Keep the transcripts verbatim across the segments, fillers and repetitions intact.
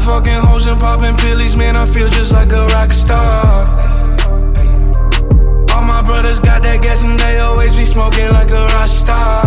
fucking hoes and popping pillies, man, I feel just like a rock star. All my brothers got that gas and they always be smoking like a rock star.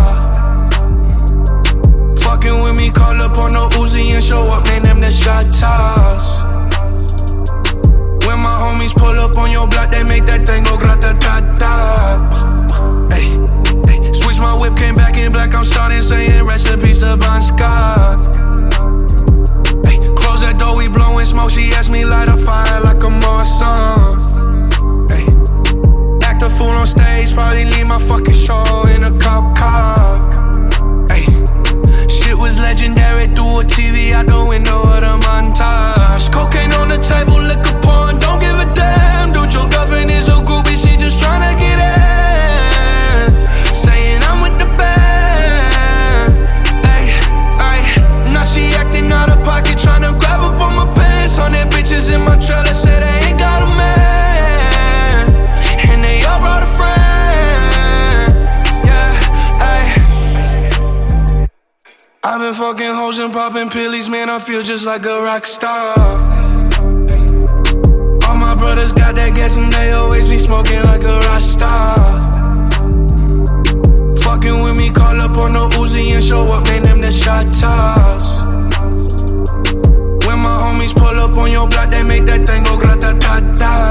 Fucking with me, call up on the Uzi and show up, man, them the shot toss. When my homies pull up on your block, they make that thing go grata-ta-ta. Ay, ay, switch my whip, came back in black, I'm starting saying recipes to Bon Scott. Ay, close that door, we blowing smoke, she asked me light a fire like a Marsan. Ay, act a fool on stage, probably leave my fucking show in a cop car. Ay, shit was legendary, through a T V out the window of the montage. Cocaine on the table, liquor porn, don't give a damn. Dude, your girlfriend is a groupie, she just tryna get in. Saying I'm with the band. Ay, ay, now she acting out of pocket, tryna grab up on my pants. Hundred bitches in my trailer, say they ain't got a man, and they all brought a friend. Yeah, ay. I've been fucking hoes and popping pillies, man, I feel just like a rock star. All my brothers got that gas and they always be smoking like a rock star. Fucking with me, call up on the Uzi and show up, man, them the shot toss. When my homies pull up on your block, they make that thing go grata-ta-ta.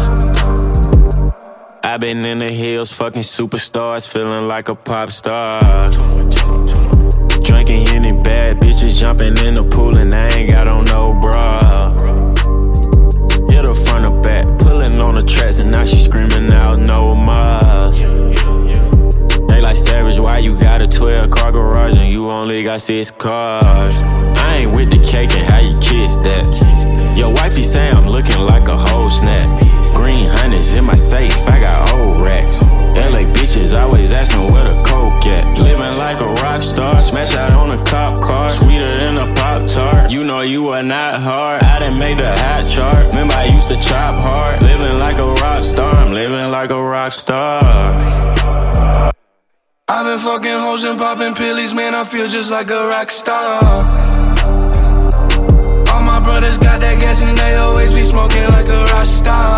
I've been in the hills, fucking superstars, feeling like a pop star. Drinking Henny, bad bitches jumping in the pool and I ain't got on no bra. Hit her front or back, pulling on the tracks and now she screaming out no more. They like Savage, why you got a twelve car garage and you only got six cars? I ain't with the cake and how you kiss that. Your wifey say I'm looking like a whole snap. Green hundreds in my safe, I got old racks. L A bitches always asking where the coke at. Living like a rock star, smash out on a cop car. Sweeter than a Pop-Tart, you know you are not hard. I done made the hot chart, remember I used to chop hard. Living like a rock star, I'm living like a rock star. I've been fucking hoes and popping pillies, man, I feel just like a rock star. All my brothers got that gas and they always be smoking like a rock star.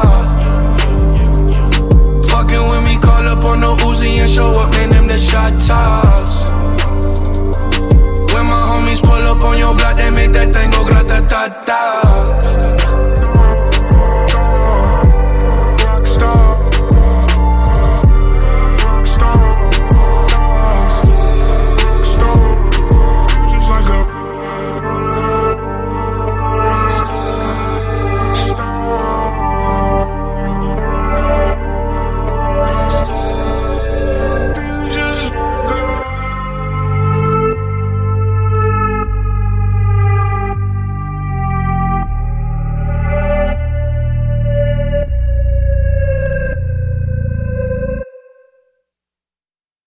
Fucking with me, call up on the Uzi and show up, man, them the shot toss. When my homies pull up on your block, they make that thing go grata-ta-ta.